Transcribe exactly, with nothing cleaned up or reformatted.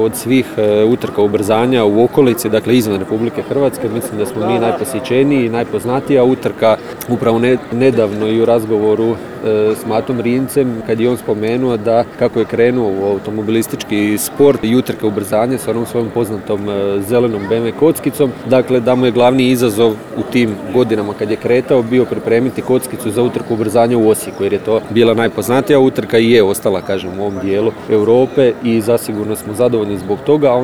od svih utrka ubrzanja u okolici, dakle izvan Republike Hrvatske, mislim da smo mi najposjećeniji i najpoznatija utrka. Upravo nedavno i u razgovoru s Matom Rimcem, kad je on spomenuo da kako je krenuo u automobilistički sport i utrka ubrzanja sa onom svojom poznatom zelenom be em ve kockicom, dakle da mu je glavni izazov u tim godinama kad je kretao bio pripremiti kockicu za utrku ubrzanja u Osijeku, jer je to bila najpoznatija utrka i je ostala, kažem, u ovom dijelu Europe i zasigurno smo zadovoljni zbog toga.